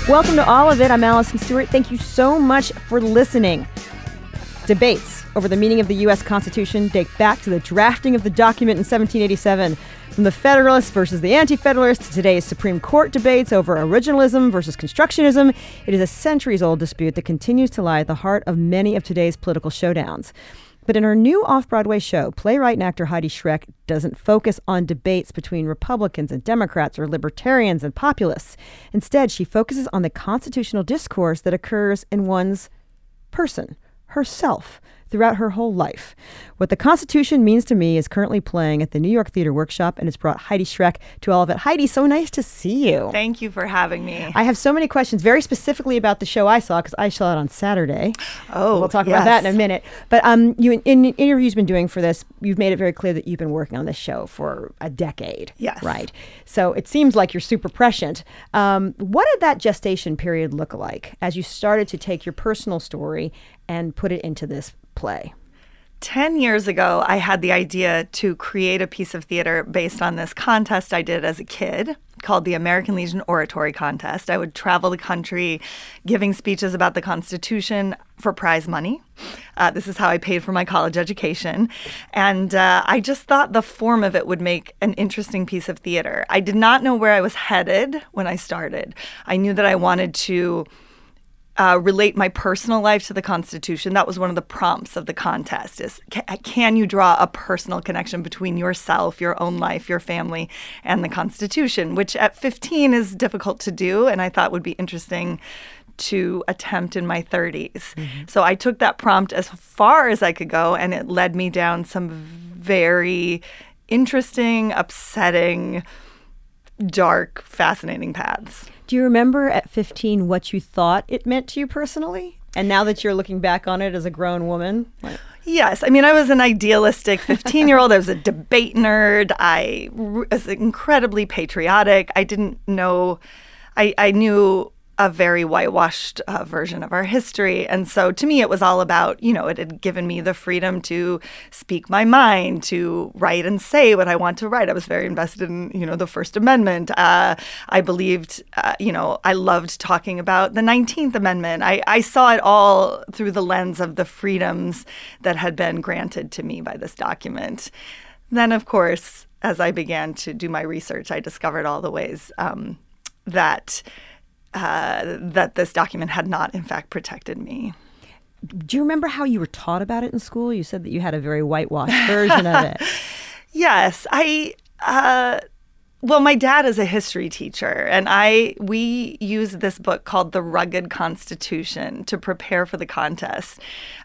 Welcome to All of It. I'm Allison Stewart. Thank you so much for listening. Debates over the meaning of the U.S. Constitution date back to the drafting of the document in 1787. From the Federalists versus the Anti-Federalists to today's Supreme Court debates over originalism versus constructionism, it is a centuries-old dispute that continues to lie at the heart of many of today's political showdowns. But in her new off-Broadway show, playwright and actor Heidi Schreck doesn't focus on debates between Republicans and Democrats or libertarians and populists. Instead, she focuses on the constitutional discourse that occurs in one's person, herself, throughout her whole life. What the Constitution Means to Me is currently playing at the New York Theater Workshop, and it's brought Heidi Schreck to All of It. Heidi, so nice to see you. Thank you for having me. I have so many questions, very specifically about the show I saw, because I saw it on Saturday. Oh, we'll talk about that in a minute. But you, in interviews you've been doing for this, you've made it very clear that you've been working on this show for a decade. Yes. Right. So it seems like you're super prescient. What did that gestation period look like as you started to take your personal story and put it into this play? 10 years ago, I had the idea to create a piece of theater based on this contest I did as a kid called the American Legion Oratory Contest. I would travel the country giving speeches about the Constitution for prize money. This is how I paid for my college education. And I just thought the form of it would make an interesting piece of theater. I did not know where I was headed when I started. I knew that I wanted to relate my personal life to the Constitution. That was one of the prompts of the contest is, can you draw a personal connection between yourself, your own life, your family, and the Constitution, which at 15 is difficult to do, and I thought would be interesting to attempt in my 30s. Mm-hmm. So I took that prompt as far as I could go, and it led me down some very interesting, upsetting, dark, fascinating paths. Do you remember at 15 what you thought it meant to you personally? And now that you're looking back on it as a grown woman? Yes. I mean, I was an idealistic 15-year-old. I was a debate nerd. I was incredibly patriotic. I didn't know – I knew a very whitewashed version of our history. And so to me, it was all about, it had given me the freedom to speak my mind, to write and say what I want to write. I was very invested in, the First Amendment. I believed, I loved talking about the 19th Amendment. I saw it all through the lens of the freedoms that had been granted to me by this document. Then, of course, as I began to do my research, I discovered all the ways that this document had not, in fact, protected me. Do you remember how you were taught about it in school? You said that you had a very whitewashed version of it. Yes. Well, my dad is a history teacher, and we used this book called The Rugged Constitution to prepare for the contest.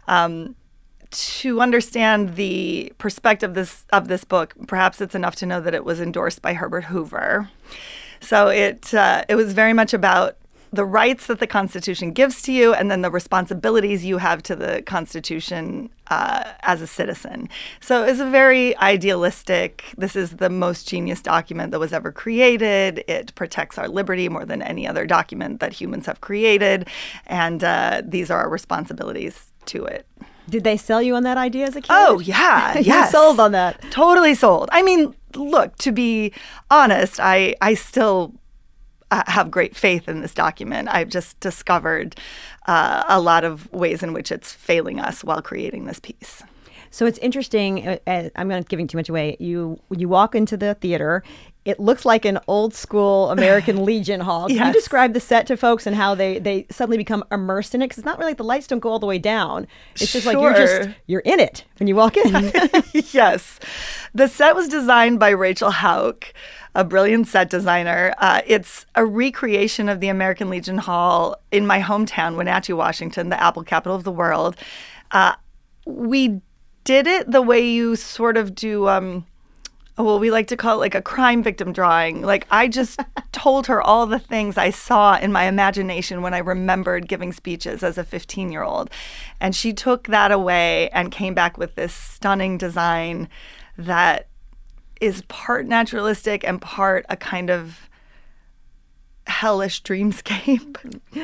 To understand the perspective of this book, perhaps it's enough to know that it was endorsed by Herbert Hoover. So it was very much about the rights that the Constitution gives to you and then the responsibilities you have to the Constitution as a citizen. So it's a very idealistic, this is the most genius document that was ever created. It protects our liberty more than any other document that humans have created. And these are our responsibilities to it. Did they sell you on that idea as a kid? Oh, yeah. Yes. You sold on that. Totally sold. I mean, look, to be honest, I still have great faith in this document. I've just discovered a lot of ways in which it's failing us while creating this piece. So it's interesting. I'm not giving too much away. When you walk into the theater, it looks like an old school American Legion hall. Can you describe the set to folks and how they suddenly become immersed in it? Because it's not really like the lights don't go all the way down. It's just like you're in it when you walk in. Yes. The set was designed by Rachel Hauk, a brilliant set designer. It's a recreation of the American Legion Hall in my hometown, Wenatchee, Washington, the Apple capital of the world. We did it the way you sort of do, we like to call it like a crime victim drawing. Like I just told her all the things I saw in my imagination when I remembered giving speeches as a 15-year-old. And she took that away and came back with this stunning design that is part naturalistic and part a kind of hellish dreamscape.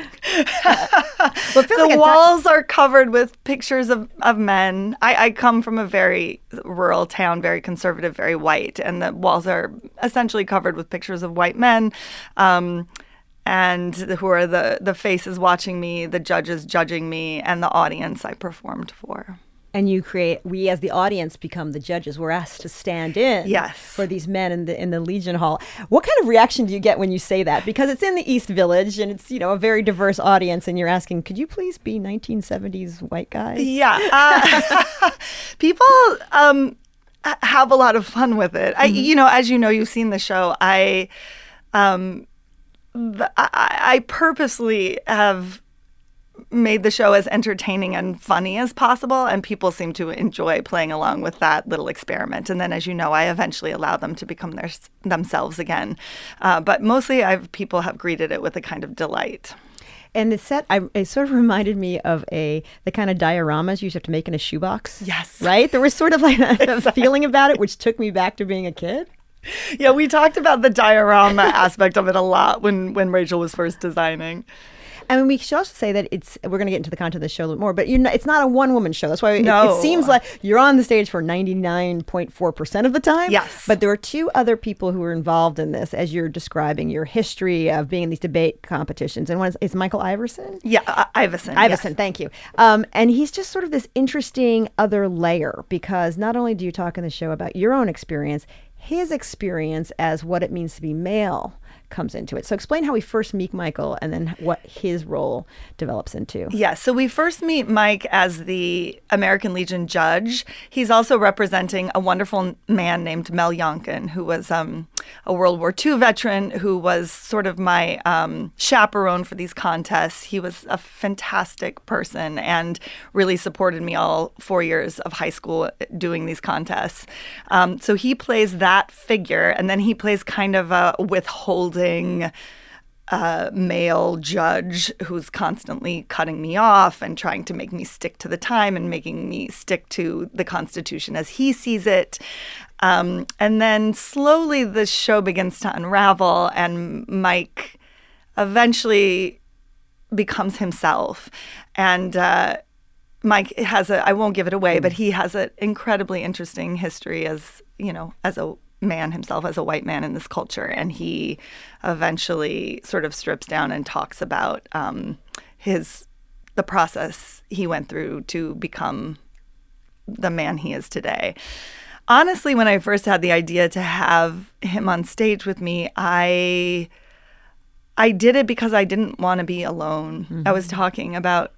The walls are covered with pictures of men. I come from a very rural town, very conservative, very white, and the walls are essentially covered with pictures of white men. And and who are the faces watching me, the judges judging me, and the audience I performed for. And we as the audience become the judges. We're asked to stand in for these men in the Legion Hall. What kind of reaction do you get when you say that? Because it's in the East Village and it's, a very diverse audience, and you're asking, could you please be 1970s white guys? Yeah. People have a lot of fun with it. Mm-hmm. As you know, you've seen the show. I purposely have made the show as entertaining and funny as possible, and people seem to enjoy playing along with that little experiment. And then, as you know, I eventually allow them to become themselves again. But mostly people have greeted it with a kind of delight. And the set, it sort of reminded me of the kind of dioramas you used to have to make in a shoebox. Yes. Right? There was sort of like a feeling about it, which took me back to being a kid. Yeah, we talked about the diorama aspect of it a lot when Rachel was first designing. And we should also say that we're going to get into the content of the show a little more, but it's not a one-woman show. That's why it seems like you're on the stage for 99.4% of the time. Yes. But there are two other people who are involved in this as you're describing your history of being in these debate competitions. And one is Michael Iverson? Yeah, Iverson. Iverson, yes. Thank you. And he's just sort of this interesting other layer, because not only do you talk in the show about your own experience, his experience as what it means to be male comes into it. So explain how we first meet Michael and then what his role develops into. Yeah, so we first meet Mike as the American Legion judge. He's also representing a wonderful man named Mel Yonkin, who was a World War II veteran who was sort of my chaperone for these contests. He was a fantastic person and really supported me all 4 years of high school doing these contests. So he plays that figure, and then he plays kind of a withholding male judge who's constantly cutting me off and trying to make me stick to the time and making me stick to the Constitution as he sees it. And then slowly the show begins to unravel, and Mike eventually becomes himself. And Mike has I won't give it away, but he has an incredibly interesting history as a man himself, as a white man in this culture. And he eventually sort of strips down and talks about the process he went through to become the man he is today. Honestly, when I first had the idea to have him on stage with me, I did it because I didn't want to be alone. Mm-hmm. I was talking about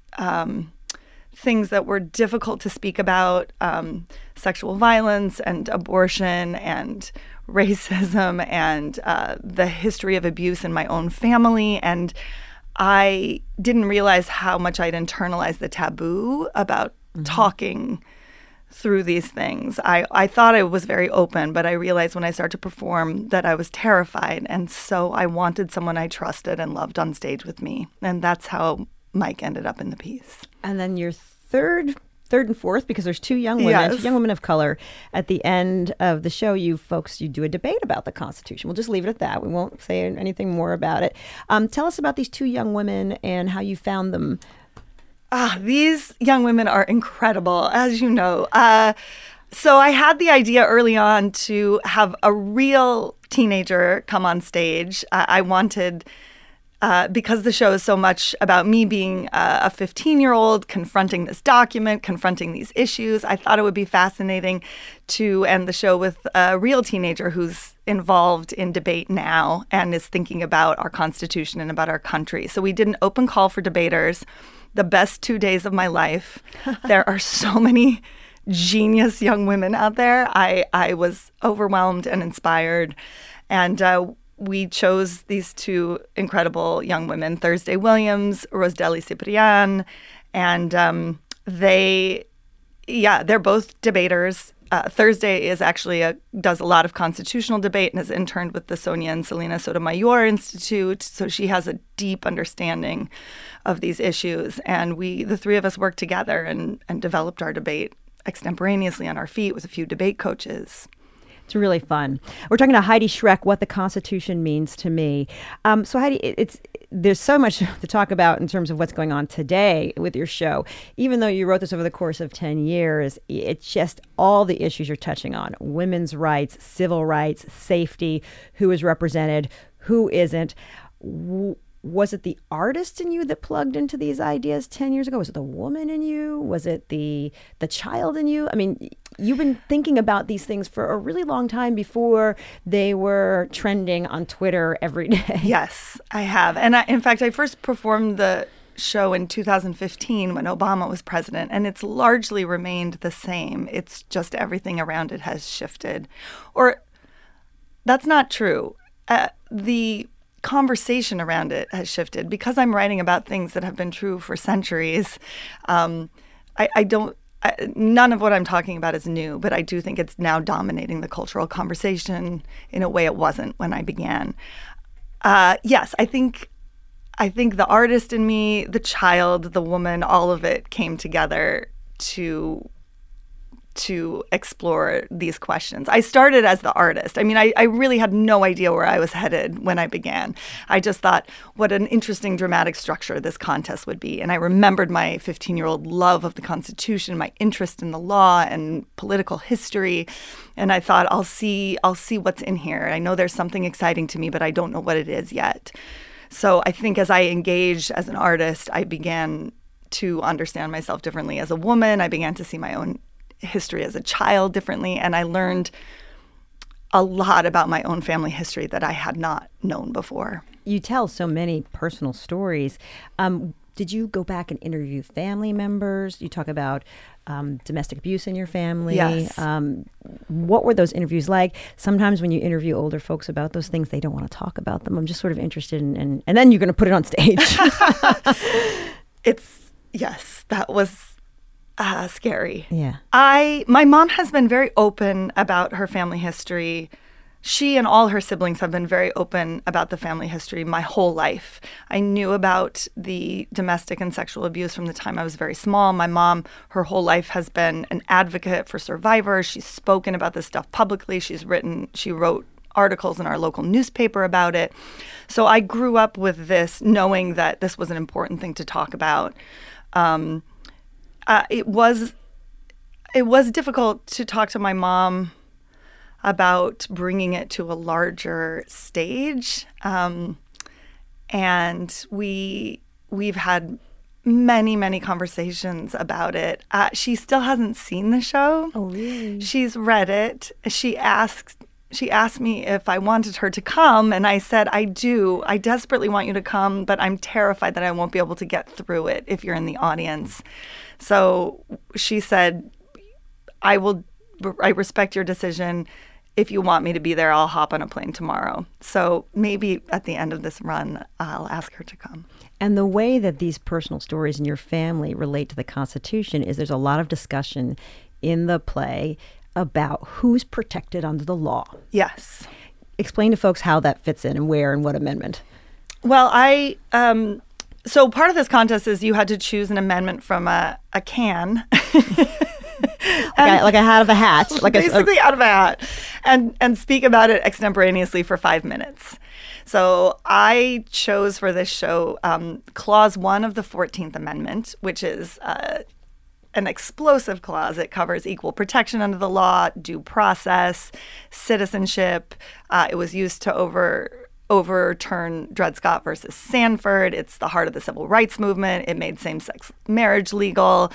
things that were difficult to speak about, sexual violence and abortion and racism and the history of abuse in my own family. And I didn't realize how much I'd internalized the taboo about talking through these things. I thought I was very open, but I realized when I started to perform that I was terrified. And so I wanted someone I trusted and loved on stage with me. And that's how Mike ended up in the piece. And then your third and fourth, because there's two young women, two young women of color. At the end of the show, you do a debate about the Constitution. We'll just leave it at that. We won't say anything more about it. Tell us about these two young women and how you found them. These young women are incredible, as you know. So I had the idea early on to have a real teenager come on stage. I wanted... because the show is so much about me being a 15-year-old, confronting this document, confronting these issues, I thought it would be fascinating to end the show with a real teenager who's involved in debate now and is thinking about our Constitution and about our country. So we did an open call for debaters, the best 2 days of my life. There are so many genius young women out there. I was overwhelmed and inspired. And we chose these two incredible young women, Thursday Williams, Rosdely Ciprian, and they're both debaters. Thursday is actually does a lot of constitutional debate and has interned with the Sonia and Selena Sotomayor Institute, so she has a deep understanding of these issues. And the three of us worked together and developed our debate extemporaneously on our feet with a few debate coaches. It's really fun. We're talking to Heidi Schreck, What the Constitution Means to Me. So Heidi, there's so much to talk about in terms of what's going on today with your show. Even though you wrote this over the course of 10 years, it's just all the issues you're touching on: women's rights, civil rights, safety, who is represented, who isn't. Was it the artist in you that plugged into these ideas 10 years ago? Was it the woman in you? Was it the child in you? I mean, you've been thinking about these things for a really long time before they were trending on Twitter every day. Yes, I have. And in fact, I first performed the show in 2015 when Obama was president, and it's largely remained the same. It's just everything around it has shifted. Or that's not true. The conversation around it has shifted because I'm writing about things that have been true for centuries. None of what I'm talking about is new, but I do think it's now dominating the cultural conversation in a way it wasn't when I began. Yes, I think the artist in me, the child, the woman, all of it came together to explore these questions. I started as the artist. I mean, I really had no idea where I was headed when I began. I just thought what an interesting dramatic structure this contest would be. And I remembered my 15-year-old love of the Constitution, my interest in the law and political history. And I thought, I'll see what's in here. I know there's something exciting to me, but I don't know what it is yet. So I think as I engaged as an artist, I began to understand myself differently as a woman. I began to see my own history as a child differently, and I learned a lot about my own family history that I had not known before. You tell so many personal stories. Did you go back and interview family members? You talk about domestic abuse in your family. Yes. What were those interviews like? Sometimes when you interview older folks about those things, they don't want to talk about them. I'm just sort of interested in and then you're going to put it on stage. Yes, that was scary. Yeah. My mom has been very open about her family history. She and all her siblings have been very open about the family history my whole life. I knew about the domestic and sexual abuse from the time I was very small. My mom, her whole life, has been an advocate for survivors. She's spoken about this stuff publicly. She wrote articles in our local newspaper about it. So I grew up with this, knowing that this was an important thing to talk about. It was difficult to talk to my mom about bringing it to a larger stage, and we've had many conversations about it. She still hasn't seen the show. Oh, really? She's read it. She asked me if I wanted her to come, and I said, I do. I desperately want you to come, but I'm terrified that I won't be able to get through it if you're in the audience. So she said, I respect your decision. If you want me to be there, I'll hop on a plane tomorrow. So maybe at the end of this run, I'll ask her to come. And the way that these personal stories in your family relate to the Constitution is there's a lot of discussion in the play about who's protected under the law. Yes. Explain to folks how that fits in and where and what amendment. Well, so part of this contest is you had to choose an amendment from a can. Like out of a hat. Basically out of a hat. And speak about it extemporaneously for 5 minutes. So I chose for this show Clause 1 of the 14th Amendment, which is an explosive clause. It covers equal protection under the law, due process, citizenship. It was used to overturn Dred Scott versus Sanford. It's the heart of the civil rights movement. It made same-sex marriage legal.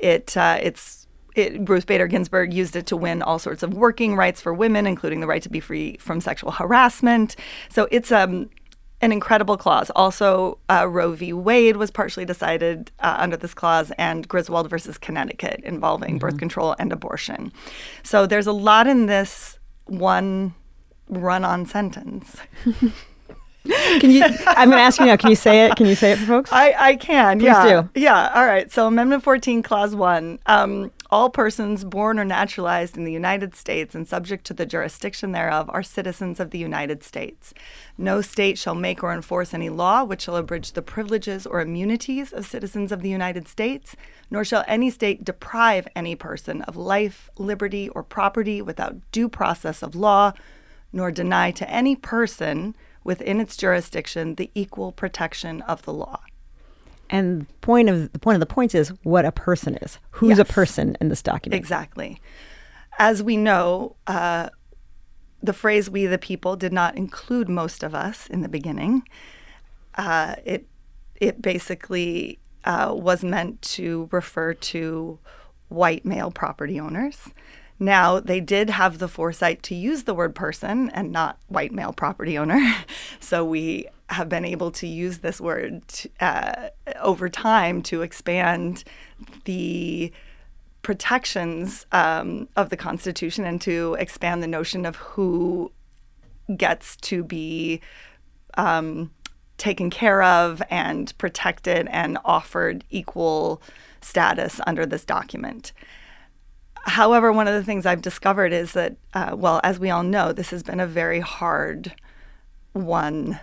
Ruth Bader Ginsburg used it to win all sorts of working rights for women, including the right to be free from sexual harassment. So it's an incredible clause. Also, Roe v. Wade was partially decided under this clause, and Griswold versus Connecticut involving birth control and abortion. So there's a lot in this one run-on sentence. I'm going to ask you now, can you say it? Can you say it for folks? I can, Please do. Yeah, all right. So Amendment 14, Clause 1. All persons born or naturalized in the United States and subject to the jurisdiction thereof are citizens of the United States. No state shall make or enforce any law which shall abridge the privileges or immunities of citizens of the United States, nor shall any state deprive any person of life, liberty, or property without due process of law, nor deny to any person within its jurisdiction the equal protection of the law. And the point of the points is what a person is. Who's a person in this document? Exactly. As we know, the phrase "we the people" did not include most of us in the beginning. it basically was meant to refer to white male property owners. Now, they did have the foresight to use the word person and not white male property owner. So we have been able to use this word over time to expand the protections of the Constitution and to expand the notion of who gets to be taken care of and protected and offered equal status under this document. However, one of the things I've discovered is that, well, as we all know, this has been a very hard one.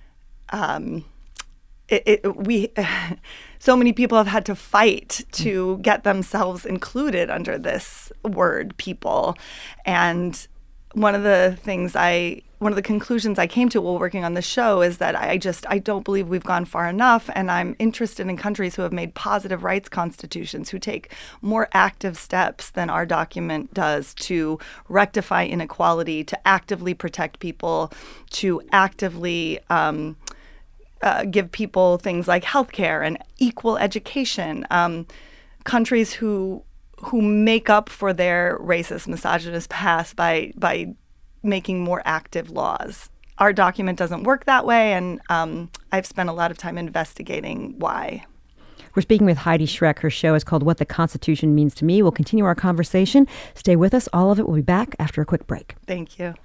So many people have had to fight to get themselves included under this word, people. And one of the conclusions I came to while working on the show is that I don't believe we've gone far enough, and I'm interested in countries who have made positive rights constitutions, who take more active steps than our document does to rectify inequality, to actively protect people, to actively give people things like healthcare and equal education. Countries who make up for their racist, misogynist past by making more active laws. Our document doesn't work that way, and I've spent a lot of time investigating why. We're speaking with Heidi Schreck. Her show is called What the Constitution Means to Me. We'll continue our conversation. Stay with us. All of it will be back after a quick break. Thank you.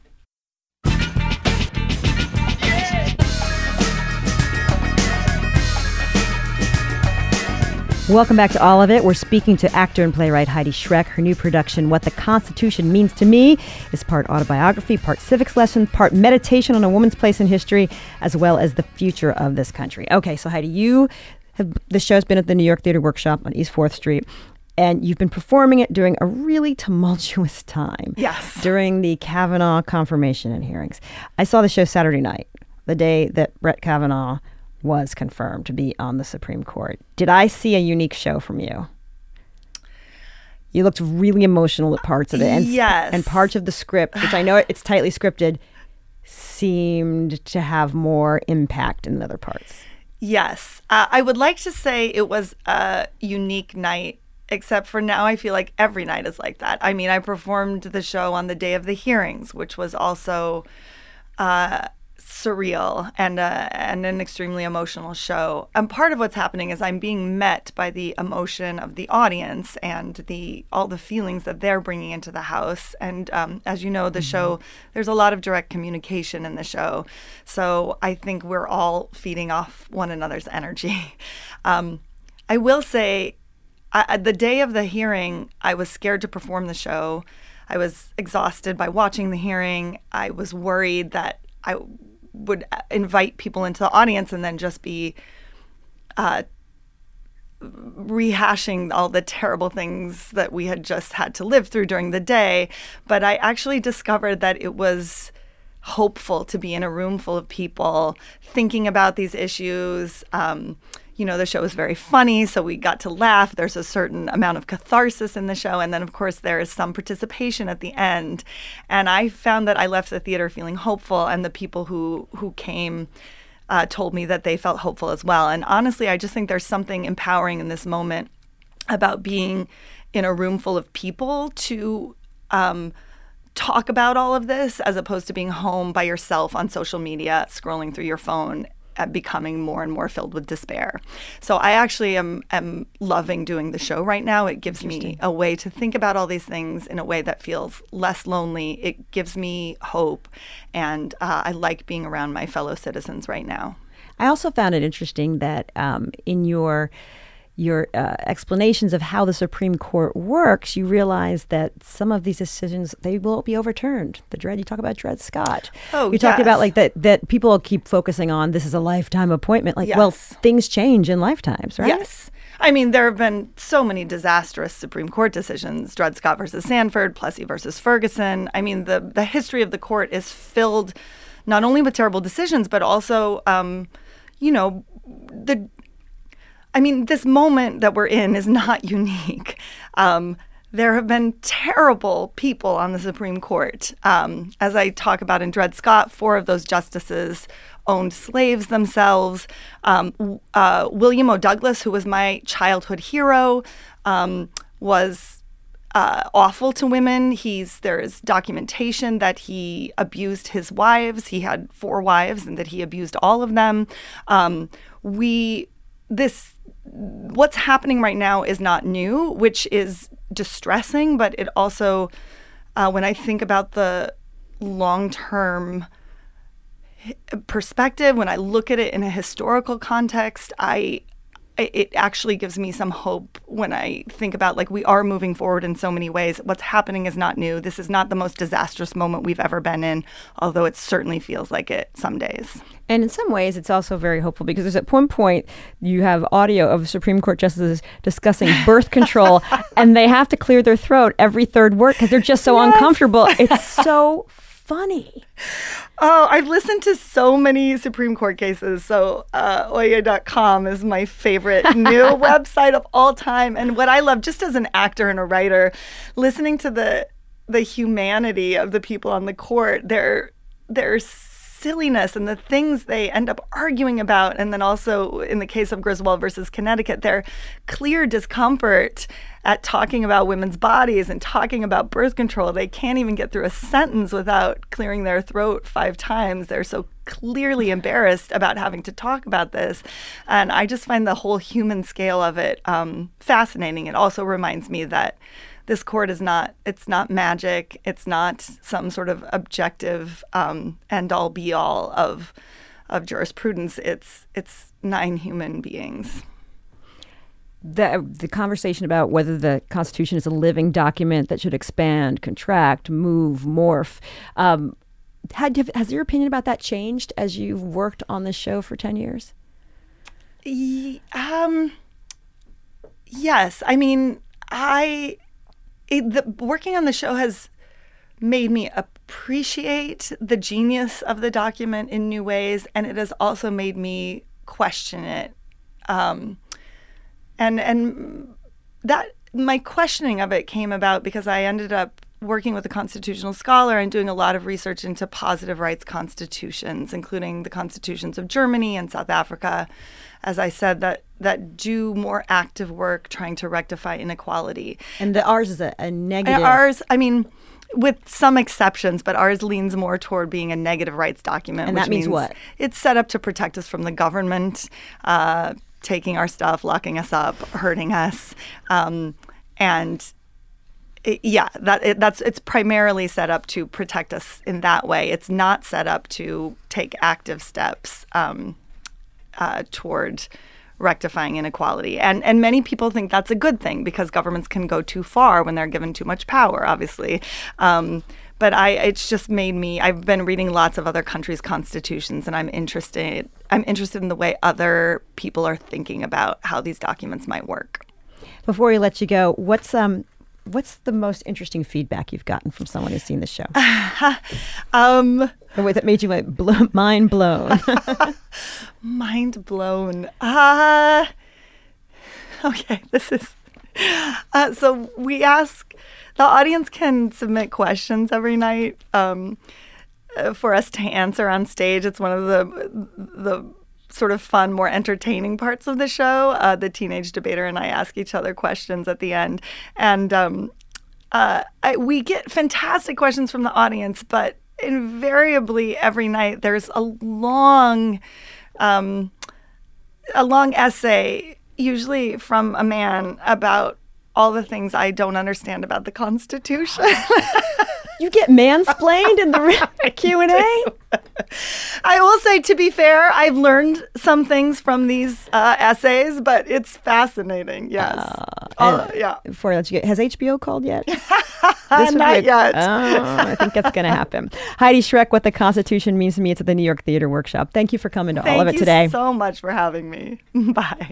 Welcome back to All of It. We're speaking to actor and playwright Heidi Schreck. Her new production, What the Constitution Means to Me, is part autobiography, part civics lesson, part meditation on a woman's place in history, as well as the future of this country. Okay, so Heidi, the show's been at the New York Theater Workshop on East 4th Street, and you've been performing it during a really tumultuous time. Yes. During the Kavanaugh confirmation and hearings. I saw the show Saturday night, the day that Brett Kavanaugh was confirmed to be on the Supreme Court. Did I see a unique show from you? You looked really emotional at parts of it. And, yes. And parts of the script, which I know it's tightly scripted, seemed to have more impact in other parts. Yes. I would like to say it was a unique night, except for now I feel like every night is like that. I mean, I performed the show on the day of the hearings, which was also surreal and an extremely emotional show. And part of what's happening is I'm being met by the emotion of the audience and all the feelings that they're bringing into the house. And as you know, the show, there's a lot of direct communication in the show. So I think we're all feeding off one another's energy. I will say, the day of the hearing, I was scared to perform the show. I was exhausted by watching the hearing. I was worried that I would invite people into the audience and then just be rehashing all the terrible things that we had just had to live through during the day. But I actually discovered that it was hopeful to be in a room full of people thinking about these issues. The show was very funny, so we got to laugh. There's a certain amount of catharsis in the show. And then, of course, there is some participation at the end. And I found that I left the theater feeling hopeful, and the people who came told me that they felt hopeful as well. And honestly, I just think there's something empowering in this moment about being in a room full of people to talk about all of this, as opposed to being home by yourself on social media, scrolling through your phone, becoming more and more filled with despair. So I actually am loving doing the show right now. It gives me a way to think about all these things in a way that feels less lonely. It gives me hope, and I like being around my fellow citizens right now. I also found it interesting that in your explanations of how the Supreme Court works, you realize that some of these decisions, they will be overturned. You talk about Dred Scott. Oh, you talked about like that people keep focusing on this is a lifetime appointment. Like, well, things change in lifetimes, right? Yes. I mean, there have been so many disastrous Supreme Court decisions, Dred Scott versus Sanford, Plessy versus Ferguson. I mean, the history of the court is filled not only with terrible decisions, but also, this moment that we're in is not unique. there have been terrible people on the Supreme Court. As I talk about in Dred Scott, 4 of those justices owned slaves themselves. William O. Douglas, who was my childhood hero, was awful to women. There is documentation that he abused his wives. He had 4 wives, and that he abused all of them. What's happening right now is not new, which is distressing, but it also, when I think about the long-term perspective, when I look at it in a historical context, it actually gives me some hope when I think about, like, we are moving forward in so many ways. What's happening is not new. This is not the most disastrous moment we've ever been in, although it certainly feels like it some days. And in some ways, it's also very hopeful because there's at one point you have audio of Supreme Court justices discussing birth control, and they have to clear their throat every third word because they're just so uncomfortable. It's so funny. Oh, I've listened to so many Supreme Court cases. So Oya.com is my favorite new website of all time. And what I love, just as an actor and a writer, listening to the humanity of the people on the court, their silliness and the things they end up arguing about. And then also in the case of Griswold versus Connecticut, their clear discomfort at talking about women's bodies and talking about birth control. They can't even get through a sentence without clearing their throat 5 times. They're so clearly embarrassed about having to talk about this. And I just find the whole human scale of it fascinating. It also reminds me that this court it's not magic. It's not some sort of objective end-all be-all of jurisprudence. It's 9 human beings. The conversation about whether the Constitution is a living document that should expand, contract, move, morph. Has your opinion about that changed as you've worked on this show for 10 years? Yes. I mean, working on the show has made me appreciate the genius of the document in new ways, and it has also made me question it. And that my questioning of it came about because I ended up working with a constitutional scholar and doing a lot of research into positive rights constitutions, including the constitutions of Germany and South Africa, as I said, that do more active work trying to rectify inequality. And ours is a negative. Ours, I mean, with some exceptions, but ours leans more toward being a negative rights document. And that means what? It's set up to protect us from the government, taking our stuff, locking us up, hurting us. It's primarily set up to protect us in that way. It's not set up to take active steps toward rectifying inequality. And many people think that's a good thing because governments can go too far when they're given too much power, obviously. But it's just made me, I've been reading lots of other countries' constitutions, and I'm interested in the way other people are thinking about how these documents might work. Before we let you go, what's the most interesting feedback you've gotten from someone who's seen the show? The way that made you mind blown. Mind blown. Okay, this is... so we ask... The audience can submit questions every night for us to answer on stage. It's one of the sort of fun, more entertaining parts of the show. The teenage debater and I ask each other questions at the end. And we get fantastic questions from the audience, but invariably every night there's a long essay, usually from a man, about all the things I don't understand about the Constitution. You get mansplained in the Q&A? I will say, to be fair, I've learned some things from these essays, but it's fascinating, yes. Yeah. Before I let you get, has HBO called yet? Not yet. I think that's going to happen. Heidi Schreck, What the Constitution Means to Me. It's at the New York Theater Workshop. Thank you for coming to all of it today. Thank you so much for having me. Bye.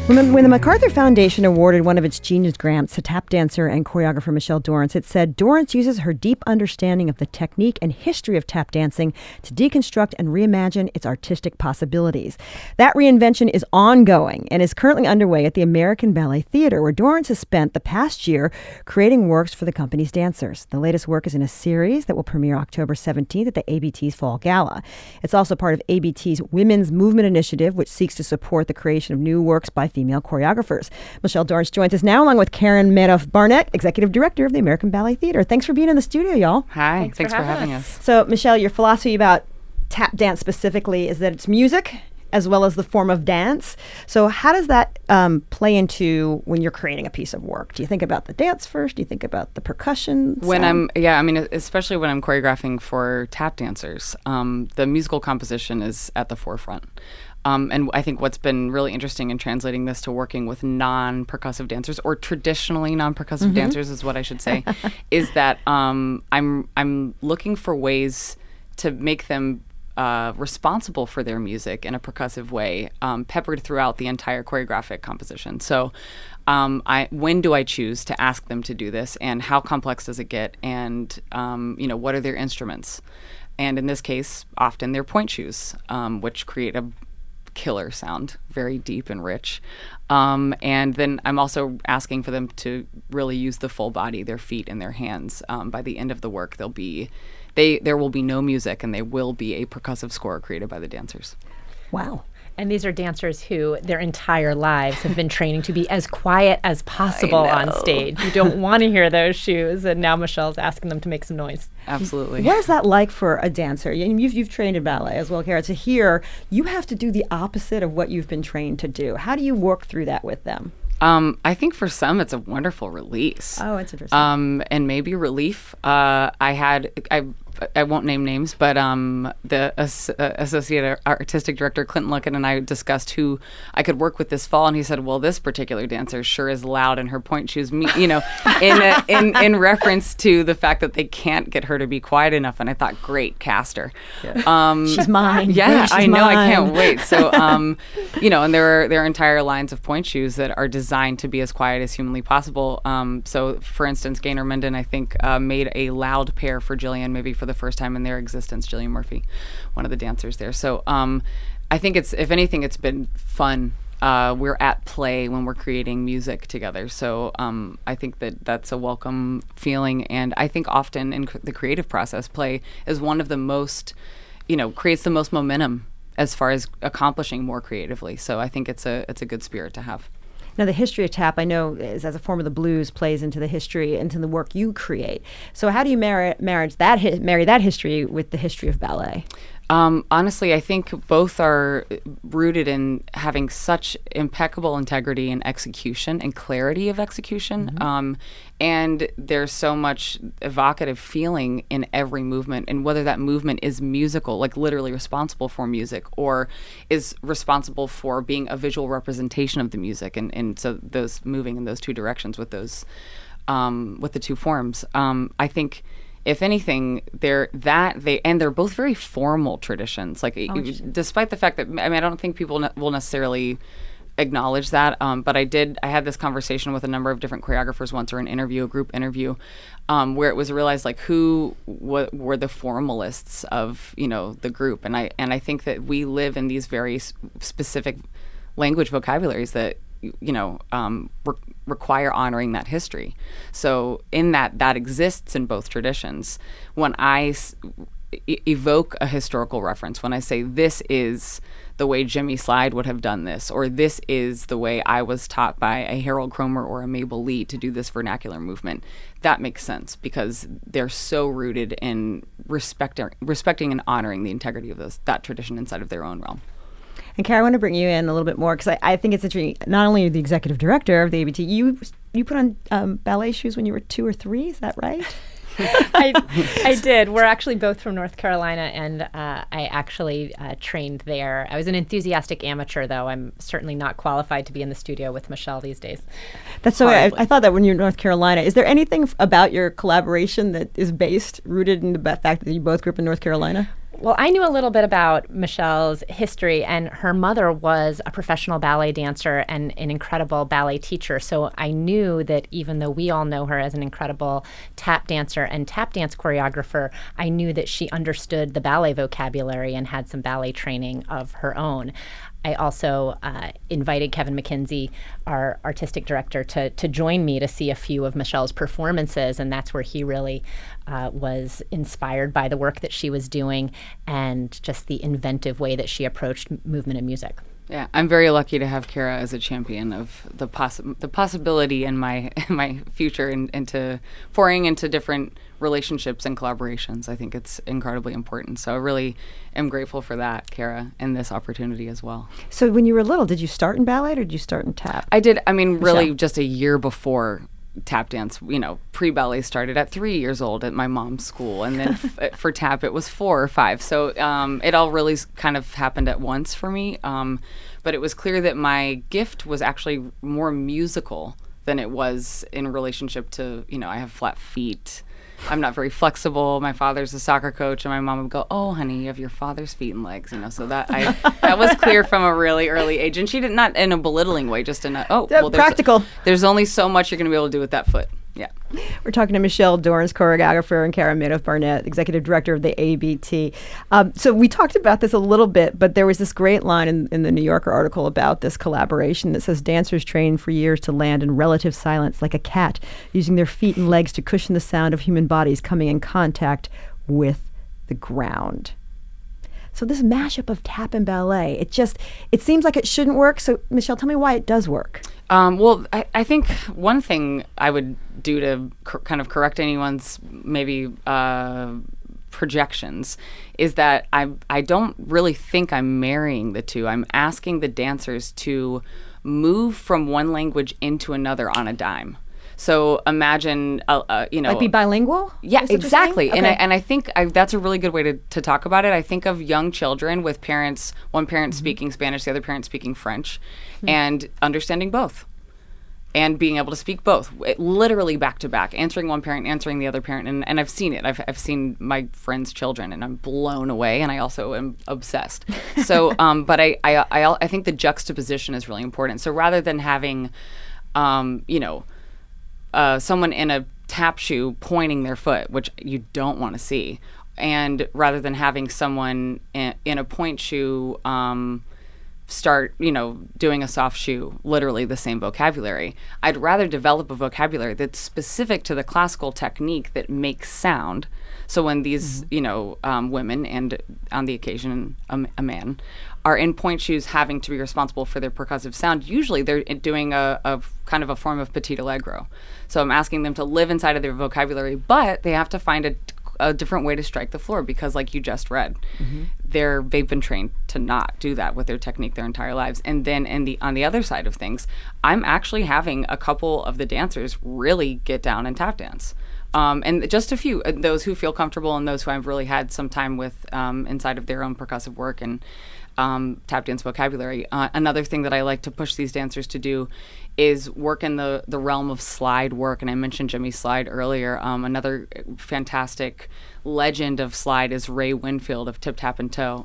When the MacArthur Foundation awarded one of its Genius Grants to tap dancer and choreographer Michelle Dorrance, it said Dorrance uses her deep understanding of the technique and history of tap dancing to deconstruct and reimagine its artistic possibilities. That reinvention is ongoing and is currently underway at the American Ballet Theatre, where Dorrance has spent the past year creating works for the company's dancers. The latest work is in a series that will premiere October 17th at the ABT's Fall Gala. It's also part of ABT's Women's Movement Initiative, which seeks to support the creation of new works by female choreographers. Michelle Dorrance joins us now, along with Karen Madoff-Barnett, Executive Director of the American Ballet Theatre. Thanks for being in the studio, y'all. Hi, thanks for having us. So, Michelle, your philosophy about tap dance specifically is that it's music as well as the form of dance. So how does that play into when you're creating a piece of work? Do you think about the dance first? Do you think about the percussion sound? Especially when I'm choreographing for tap dancers, the musical composition is at the forefront. And I think what's been really interesting in translating this to working with non-percussive dancers, or traditionally non-percussive dancers is what I should say, is that I'm looking for ways to make them responsible for their music in a percussive way, peppered throughout the entire choreographic composition. So when do I choose to ask them to do this, and how complex does it get, and what are their instruments? And in this case, often they're point shoes, which create a killer sound, very deep and rich. And then I'm also asking for them to really use the full body, their feet and their hands. By the end of the work, there will be no music, and they will be a percussive score created by the dancers. Wow. And these are dancers who their entire lives have been training to be as quiet as possible on stage. You don't want to hear those shoes, and now Michelle's asking them to make some noise. Absolutely. What is that like for a dancer? You've trained in ballet as well, Kara. To hear you have to do the opposite of what you've been trained to do. How do you work through that with them? I think for some it's a wonderful release. Oh, it's interesting. And maybe relief. I won't name names, but the associate artistic director, Clinton Lucken, and I discussed who I could work with this fall, and he said, "Well, this particular dancer sure is loud in her point shoes." In reference to the fact that they can't get her to be quiet enough, and I thought, great, cast her. Yeah. She's mine. Yeah, she's I know. Mine. I can't wait. So, and there are entire lines of point shoes that are designed to be as quiet as humanly possible. So, for instance, Gaynor Minden, I think, made a loud pair for Jillian, maybe for the first time in their existence, Jillian Murphy, one of the dancers there. So I think if anything, it's been fun. We're at play when we're creating music together. So I think that's a welcome feeling. And I think often in the creative process, play is one of the most, creates the most momentum as far as accomplishing more creatively. So I think it's a good spirit to have. Now, the history of tap, I know, is as a form of the blues, plays into the history, into the work you create. So how do you marry that history with the history of ballet? Honestly, I think both are rooted in having such impeccable integrity and execution and clarity of execution. And there's so much evocative feeling in every movement, and whether that movement is musical, like literally responsible for music, or is responsible for being a visual representation of the music. And so those moving in those two directions with those, with the two forms, I think, if anything, they're both very formal traditions. Like, despite the fact that I don't think people will necessarily acknowledge that. But I had this conversation with a number of different choreographers once, or a group interview, where it was realized who were the formalists of the group, and I think that we live in these very specific language vocabularies that require honoring that history. So in that exists in both traditions. When I evoke a historical reference, when I say this is the way Jimmy Slide would have done this, or this is the way I was taught by a Harold Cromer or a Mabel Lee to do this vernacular movement, that makes sense because they're so rooted in respecting and honoring the integrity of that tradition inside of their own realm. And Kara, I want to bring you in a little bit more because I think it's interesting. Not only are you the executive director of the ABT, you put on ballet shoes when you were 2 or 3. Is that right? I did. We're actually both from North Carolina, and I actually trained there. I was an enthusiastic amateur, though. I'm certainly not qualified to be in the studio with Michelle these days. That's so. I thought that when you're in North Carolina, is there anything about your collaboration that is rooted in the fact that you both grew up in North Carolina? Well, I knew a little bit about Michelle's history, and her mother was a professional ballet dancer and an incredible ballet teacher. So I knew that even though we all know her as an incredible tap dancer and tap dance choreographer, I knew that she understood the ballet vocabulary and had some ballet training of her own. I also invited Kevin McKinsey, our artistic director, to join me to see a few of Michelle's performances, and that's where he really was inspired by the work that she was doing and just the inventive way that she approached movement and music. Yeah, I'm very lucky to have Kara as a champion of the possibility in my future into foraying into different relationships and collaborations. I think it's incredibly important. So I really am grateful for that, Kara, and this opportunity as well. So when you were little, did you start in ballet or did you start in tap? I did. I mean, really just a year before tap dance, pre-ballet started at 3 years old at my mom's school. And then for tap, it was 4 or 5. So it all really kind of happened at once for me. But it was clear that my gift was actually more musical than it was in relationship to, I have flat feet. I'm not very flexible. My father's a soccer coach, and my mom would go, "Oh, honey, you have your father's feet and legs." So that was clear from a really early age, and she did not in a belittling way, just in a practical. There's only so much you're going to be able to do with that foot. Yeah. We're talking to Michelle Dorns, choreographer, and Kara Madoff-Barnett, executive director of the ABT. So we talked about this a little bit, but there was this great line in the New Yorker article about this collaboration that says dancers train for years to land in relative silence like a cat, using their feet and legs to cushion the sound of human bodies coming in contact with the ground. So this mashup of tap and ballet, it seems like it shouldn't work. So Michelle, tell me why it does work. Well, I think one thing I would do to kind of correct anyone's maybe projections is that I don't really think I'm marrying the two. I'm asking the dancers to move from one language into another on a dime. So imagine, like be bilingual? Yeah, exactly. Okay. And I think that's a really good way to talk about it. I think of young children with parents, one parent speaking Spanish, the other parent speaking French, and understanding both. And being able to speak both, literally back to back, answering one parent, answering the other parent. And I've seen it. I've seen my friends' children, and I'm blown away. And I also am obsessed. So, but I think the juxtaposition is really important. So rather than having, someone in a tap shoe pointing their foot, which you don't want to see, and rather than having someone in a point shoe start, doing a soft shoe, literally the same vocabulary, I'd rather develop a vocabulary that's specific to the classical technique that makes sound. So when these, women, and on the occasion a man, are in point shoes having to be responsible for their percussive sound, usually they're doing a kind of a form of petit allegro. So I'm asking them to live inside of their vocabulary, but they have to find a different way to strike the floor because, like you just read, they've been trained to not do that with their technique their entire lives. And then on the other side of things, I'm actually having a couple of the dancers really get down and tap dance. And just a few, those who feel comfortable and those who I've really had some time with inside of their own percussive work and tap dance vocabulary. Another thing that I like to push these dancers to do is work in the realm of slide work. And I mentioned Jimmy Slide earlier. Another fantastic legend of slide is Ray Winfield of Tip Tap and Toe.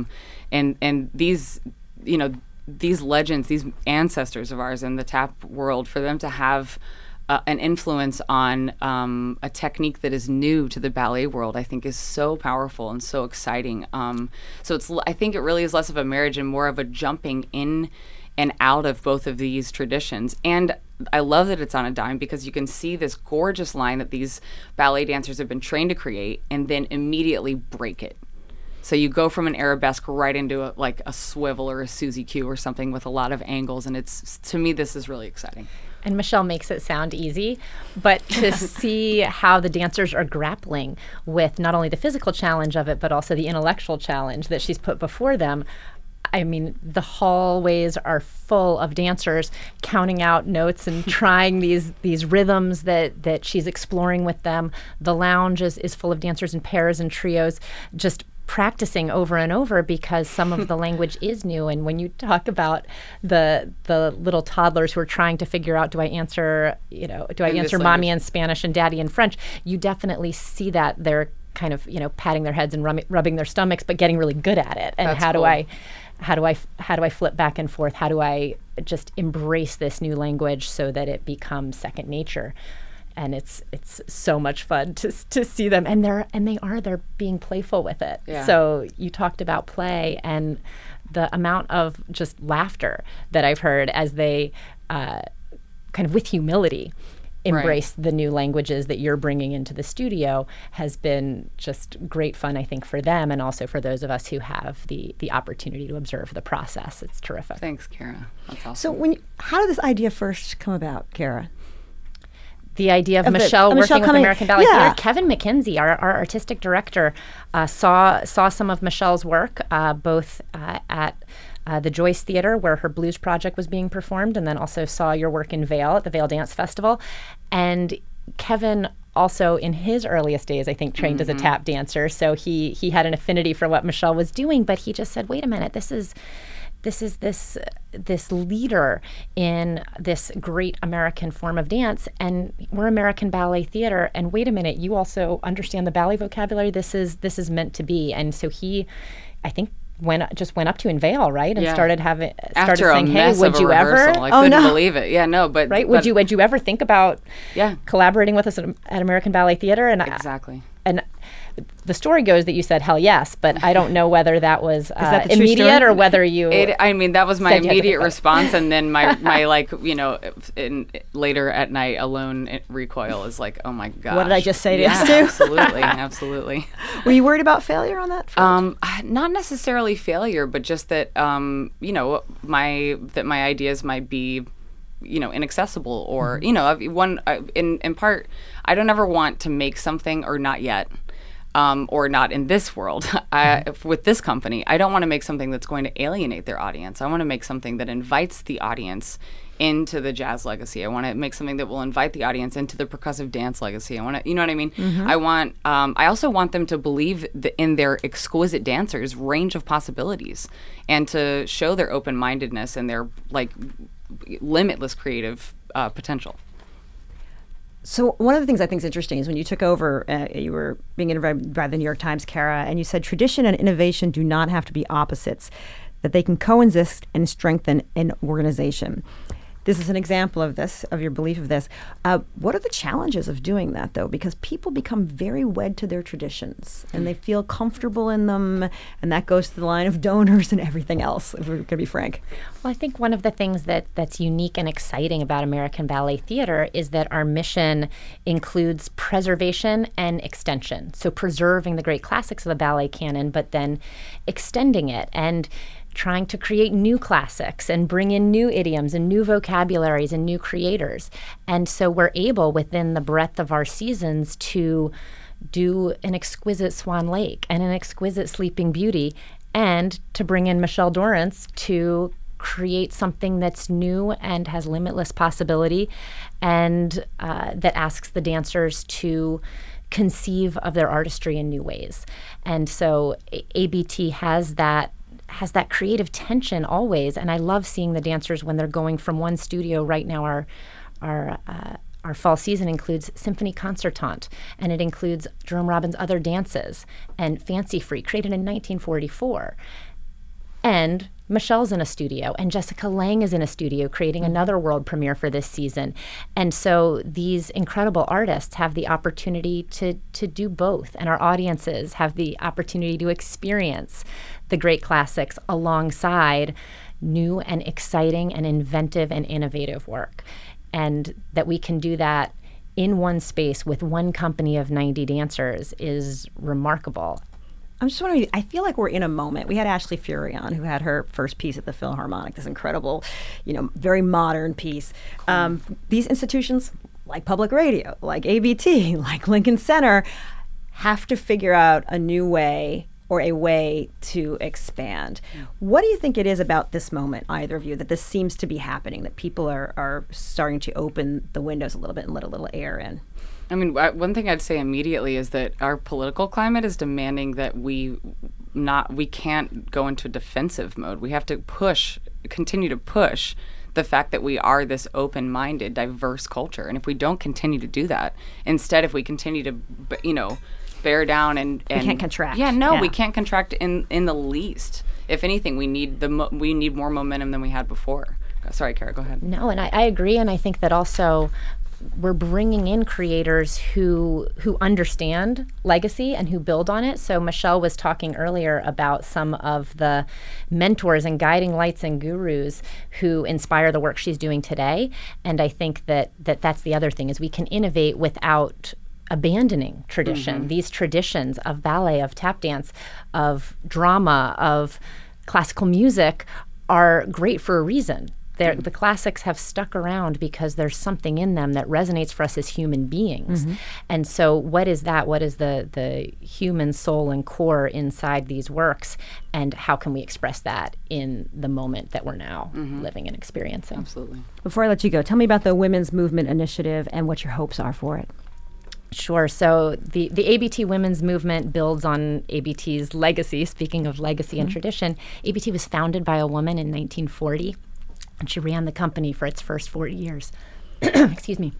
And these, these legends, these ancestors of ours in the tap world, for them to have an influence on a technique that is new to the ballet world, I think is so powerful and so exciting. So I think it really is less of a marriage and more of a jumping in and out of both of these traditions. And I love that it's on a dime because you can see this gorgeous line that these ballet dancers have been trained to create and then immediately break it. So you go from an arabesque right into a swivel or a Susie Q or something with a lot of angles. And to me, this is really exciting. And Michelle makes it sound easy, but to see how the dancers are grappling with not only the physical challenge of it, but also the intellectual challenge that she's put before them. I mean, the hallways are full of dancers counting out notes and trying these rhythms that she's exploring with them. The lounge is full of dancers in pairs and trios, just practicing over and over because some of the language is new. And when you talk about the little toddlers who are trying to figure out, do I answer mommy in Spanish and daddy in French? You definitely see that they're kind of, patting their heads and rubbing their stomachs, but getting really good at it. And That's how cool. do I flip back and forth? How do I just embrace this new language so that it becomes second nature? And it's so much fun to see them, and they're being playful with it. Yeah. So you talked about play and the amount of just laughter that I've heard as they kind of with humility embrace the new languages that you're bringing into the studio has been just great fun, I think, for them, and also for those of us who have the opportunity to observe the process. It's terrific. Thanks, Kara. That's awesome. So how did this idea first come about, Kara? The idea of Michelle working with American Ballet Theatre. Kevin McKenzie, our artistic director, saw some of Michelle's work, both at the Joyce Theatre, where her blues project was being performed, and then also saw your work in Vail at the Vail Dance Festival. And Kevin also, in his earliest days, I think, trained as a tap dancer, so he had an affinity for what Michelle was doing, but he just said, wait a minute, this is this leader in this great American form of dance, and we're American Ballet Theatre, and wait a minute, you also understand the ballet vocabulary. This is meant to be. And so he, I think, went up to in Vail, right, and started saying, "Hey, would you ever?" I couldn't believe it. Yeah, no, but right. Would you ever think about collaborating with us at American Ballet Theatre? And exactly. And the story goes that you said hell yes, but I don't know whether that was that immediate or whether you. That was my immediate response, and then my later at night alone recoil is like, oh my gosh, what did I just say to you? Absolutely. Were you worried about failure on that front? Not necessarily failure, but just that my ideas might be inaccessible, or in part, I don't ever want to make something or not yet. Or not in this world. With this company, I don't want to make something that's going to alienate their audience. I want to make something that invites the audience into the jazz legacy. I want to make something that will invite the audience into the percussive dance legacy. I want to, you know what I mean? Mm-hmm. I also want them to believe in their exquisite dancers' range of possibilities, and to show their open-mindedness and their limitless creative potential. So one of the things I think is interesting is when you took over, you were being interviewed by the New York Times, Kara, and you said tradition and innovation do not have to be opposites, that they can coexist and strengthen an organization. This is an example of this, of your belief of this. What are the challenges of doing that, though? Because people become very wed to their traditions, and they feel comfortable in them, and that goes to the line of donors and everything else, if we're going to be frank. Well, I think one of the things that's unique and exciting about American Ballet Theatre is that our mission includes preservation and extension. So preserving the great classics of the ballet canon, but then extending it and trying to create new classics and bring in new idioms and new vocabularies and new creators. And so we're able, within the breadth of our seasons, to do an exquisite Swan Lake and an exquisite Sleeping Beauty, and to bring in Michelle Dorrance to create something that's new and has limitless possibility, and that asks the dancers to conceive of their artistry in new ways. And so ABT has that creative tension always, and I love seeing the dancers when they're going from one studio. Right now our fall season includes Symphony Concertante, and it includes Jerome Robbins' Other Dances and Fancy Free, created in 1944. And Michelle's in a studio, and Jessica Lange is in a studio creating another world premiere for this season. And so these incredible artists have the opportunity to do both, and our audiences have the opportunity to experience the great classics alongside new and exciting and inventive and innovative work. And that we can do that in one space with one company of 90 dancers is remarkable. I'm just wondering, I feel like we're in a moment. We had Ashley Fury on, who had her first piece at the Philharmonic, this incredible, very modern piece. These institutions, like public radio, like ABT, like Lincoln Center, have to figure out a new way or a way to expand. What do you think it is about this moment, either of you, that this seems to be happening, that people are starting to open the windows a little bit and let a little air in? I mean, one thing I'd say immediately is that our political climate is demanding that we can't go into defensive mode. We have to continue to push the fact that we are this open-minded, diverse culture. And if we don't continue to do that, instead, if we continue to, bear down and we can't contract. Yeah, no, we can't contract in the least. If anything, we need more momentum than we had before. Sorry, Kara, go ahead. No, and I agree, and I think that also we're bringing in creators who understand legacy and who build on it. So Michelle was talking earlier about some of the mentors and guiding lights and gurus who inspire the work she's doing today. And I think that's the other thing, is we can innovate without abandoning tradition. These traditions of ballet, of tap dance, of drama, of classical music are great for a reason. The classics have stuck around because there's something in them that resonates for us as human beings. And so what is that? What is the human soul and core inside these works? And how can we express that in the moment that we're now living and experiencing? Absolutely. Before I let you go, tell me about the Women's Movement Initiative and what your hopes are for it. Sure. So the ABT Women's Movement builds on ABT's legacy. Speaking of legacy and tradition, ABT was founded by a woman in 1940. And she ran the company for its first 40 years. Excuse me.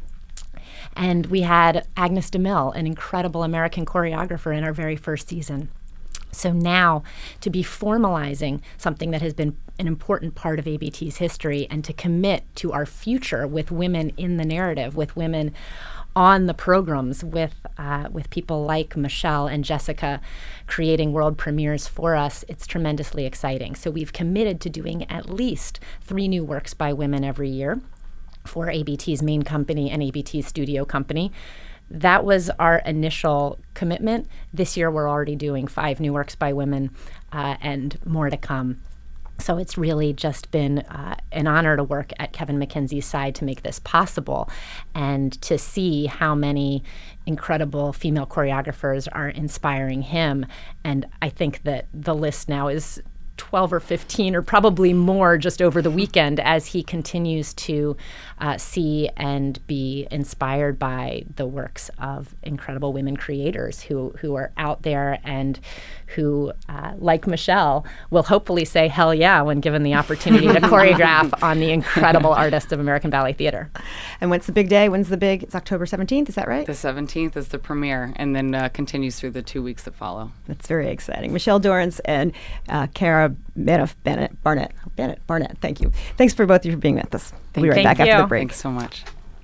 And we had Agnes DeMille, an incredible American choreographer, in our very first season. So now, to be formalizing something that has been an important part of ABT's history and to commit to our future with women in the narrative, with women on the programs, with people like Michelle and Jessica creating world premieres for us, it's tremendously exciting. So we've committed to doing at least 3 new works by women every year for ABT's main company and ABT's studio company. That was our initial commitment. This year we're already doing 5 new works by women and more to come. So it's really just been an honor to work at Kevin McKenzie's side to make this possible, and to see how many incredible female choreographers are inspiring him. And I think that the list now is 12 or 15 or probably more just over the weekend as he continues to see and be inspired by the works of incredible women creators who are out there and who, like Michelle, will hopefully say hell yeah when given the opportunity to choreograph on the incredible artists of American Ballet Theater. And when's the big day? It's October 17th, is that right? The 17th is the premiere, and then continues through the 2 weeks that follow. That's very exciting. Michelle Dorrance and Kara Barnett. Thank you. Thanks for both of you for being with us. We'll be right back after the break. Thanks so much.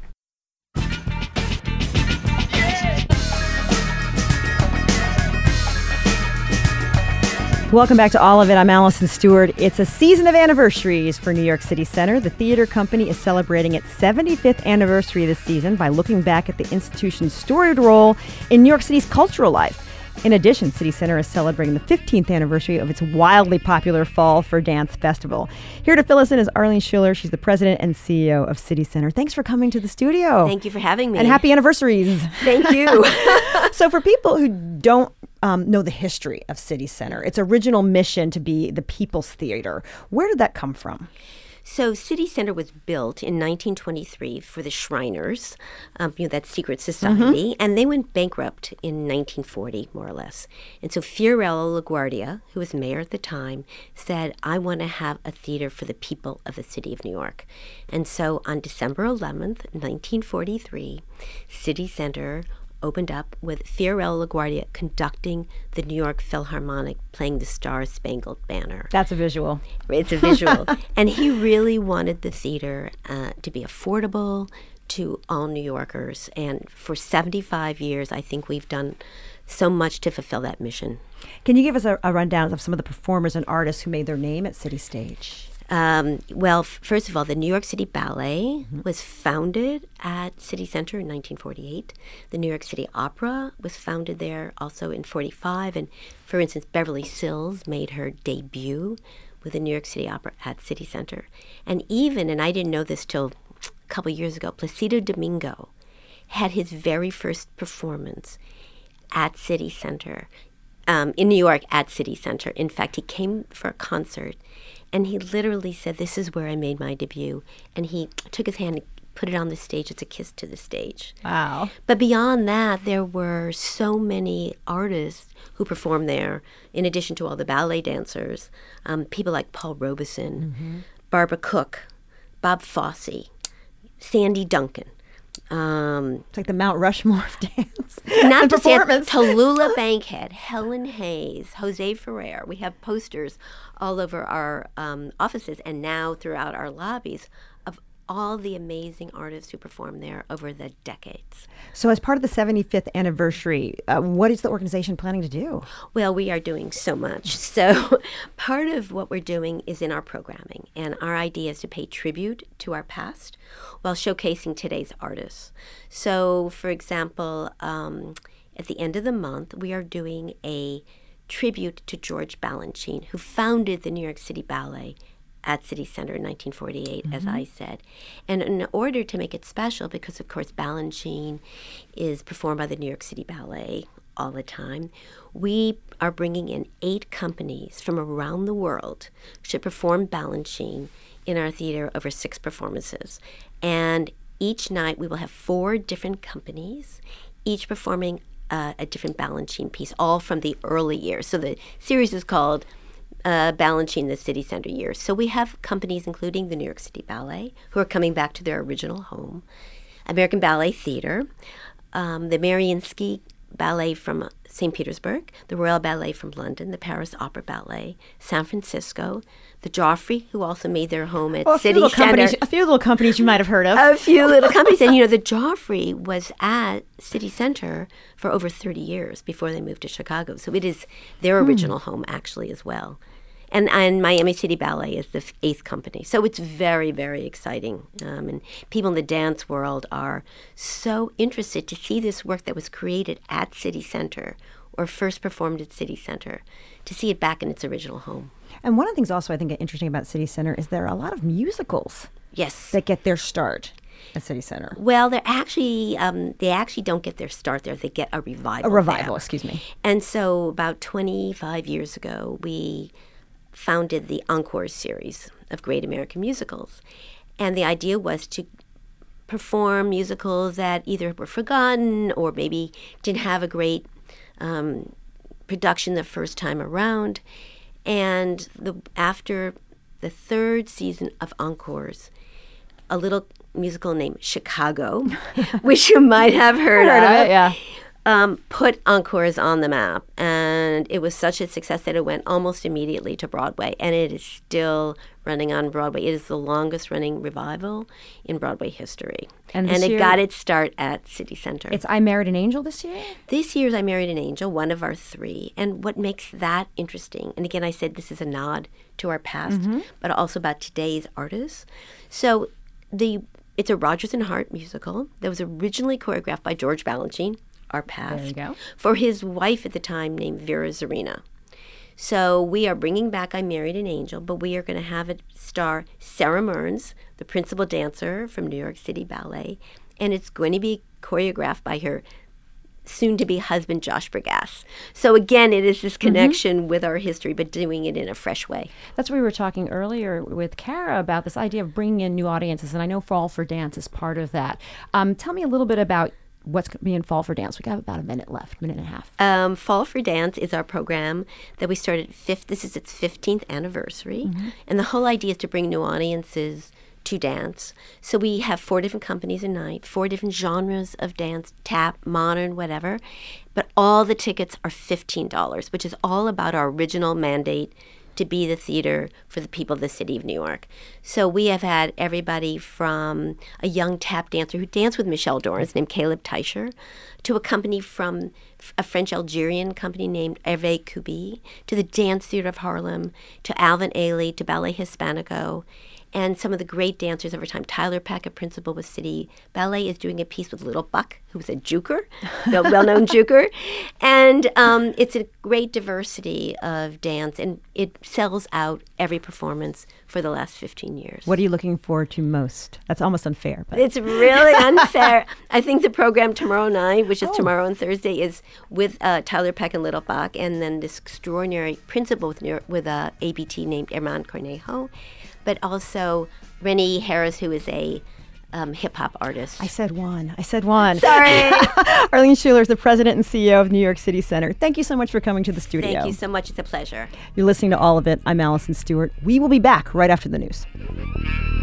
Welcome back to All of It. I'm Allison Stewart. It's a season of anniversaries for New York City Center. The theater company is celebrating its 75th anniversary this season by looking back at the institution's storied role in New York City's cultural life. In addition, City Center is celebrating the 15th anniversary of its wildly popular Fall for Dance Festival. Here to fill us in is Arlene Schuler. She's the president and CEO of City Center. Thanks for coming to the studio. Thank you for having me. And happy anniversaries. Thank you. So for people who don't know the history of City Center, its original mission to be the people's theater, where did that come from? So City Center was built in 1923 for the Shriners, that secret society, and they went bankrupt in 1940, more or less. And so Fiorello LaGuardia, who was mayor at the time, said, I want to have a theater for the people of the city of New York. And so on December 11th, 1943, City Center opened up with Fiorello LaGuardia conducting the New York Philharmonic playing the Star-Spangled Banner. That's a visual. It's a visual. And he really wanted the theater to be affordable to all New Yorkers. And for 75 years, I think we've done so much to fulfill that mission. Can you give us a rundown of some of the performers and artists who made their name at City Stage? Well, first of all, the New York City Ballet was founded at City Center in 1948. The New York City Opera was founded there also in 45. And, for instance, Beverly Sills made her debut with the New York City Opera at City Center. And even, and I didn't know this till a couple years ago, Placido Domingo had his very first performance at City Center, in New York at City Center. In fact, he came for a concert. And he literally said, this is where I made my debut. And he took his hand and put it on the stage. It's a kiss to the stage. Wow. But beyond that, there were so many artists who performed there, in addition to all the ballet dancers. People like Paul Robeson, Barbara Cook, Bob Fosse, Sandy Duncan. It's like the Mount Rushmore of dance. Not and just dance, performance. Tallulah Bankhead, Helen Hayes, Jose Ferrer. We have posters all over our offices and now throughout our lobbies of all the amazing artists who perform there over the decades. So as part of the 75th anniversary, what is the organization planning to do? Well, we are doing so much. So part of what we're doing is in our programming. And our idea is to pay tribute to our past while showcasing today's artists. So, for example, at the end of the month, we are doing a tribute to George Balanchine, who founded the New York City Ballet at City Center in 1948, as I said. And in order to make it special, because of course Balanchine is performed by the New York City Ballet all the time, we are bringing in 8 companies from around the world to perform Balanchine in our theater over 6 performances. And each night we will have 4 different companies, each performing a different Balanchine piece, all from the early years. So the series is called Balanchine, the City Center Years. So we have companies including the New York City Ballet, who are coming back to their original home, American Ballet Theater, the Mariinsky Ballet from St. Petersburg, the Royal Ballet from London, the Paris Opera Ballet, San Francisco, the Joffrey, who also made their home at City Center. A few little companies you might have heard of. A few little companies. And, the Joffrey was at City Center for over 30 years before they moved to Chicago. So it is their original home, actually, as well. And Miami City Ballet is the 8th company. So it's very, very exciting. And people in the dance world are so interested to see this work that was created at City Center or first performed at City Center, to see it back in its original home. And one of the things also I think interesting about City Center is there are a lot of musicals Yes. that get their start at City Center. Well, they're actually, they actually don't get their start there. They get a revival. A revival, there. excuse me. And so about 25 years ago, we founded the Encore series of Great American Musicals. And the idea was to perform musicals that either were forgotten or maybe didn't have a great production the first time around. And after the 3rd season of Encores, a little musical named Chicago, which you might have heard of it, yeah. Put Encores on the map. And it was such a success that it went almost immediately to Broadway. And it is still running on Broadway. It is the longest running revival in Broadway history. And it got its start at City Center. It's I Married an Angel this year? This year's I Married an Angel, one of our 3. And what makes that interesting, and again, I said this is a nod to our past, but also about today's artists. So it's a Rodgers and Hart musical that was originally choreographed by George Balanchine, our past, There you go. for his wife at the time named Vera Zorina. So we are bringing back I Married an Angel, but we are going to have it star Sarah Mearns, the principal dancer from New York City Ballet, and it's going to be choreographed by her soon-to-be husband, Josh Bergasse. So again, it is this connection with our history, but doing it in a fresh way. That's what we were talking earlier with Kara about, this idea of bringing in new audiences, and I know Fall for Dance is part of that. Tell me a little bit about what's going to be in Fall for Dance. We have about a minute left, minute and a half. Fall for Dance is our program that we started. This is its 15th anniversary, and the whole idea is to bring new audiences to dance. So we have 4 different companies a night, 4 different genres of dance, tap, modern, whatever. But all the tickets are $15, which is all about our original mandate to be the theater for the people of the city of New York. So we have had everybody from a young tap dancer who danced with Michelle Dorrance named Caleb Teicher, to a company from a French-Algerian company named Hervé Cubi, to the Dance Theater of Harlem, to Alvin Ailey, to Ballet Hispanico, and some of the great dancers over time. Tyler Peck, a principal with City Ballet, is doing a piece with Little Buck, who's a juker, a well-known juker. And it's a great diversity of dance, and it sells out every performance for the last 15 years. What are you looking forward to most? That's almost unfair. But It's really unfair. I think the program tomorrow night, which is tomorrow and Thursday, is with Tyler Peck and Little Buck, and then this extraordinary principal with ABT named Herman Cornejo, but also Renee Harris, who is a hip-hop artist. I said one. Sorry. Arlene Schuler is the president and CEO of New York City Center. Thank you so much for coming to the studio. Thank you so much. It's a pleasure. You're listening to All of It. I'm Allison Stewart. We will be back right after the news.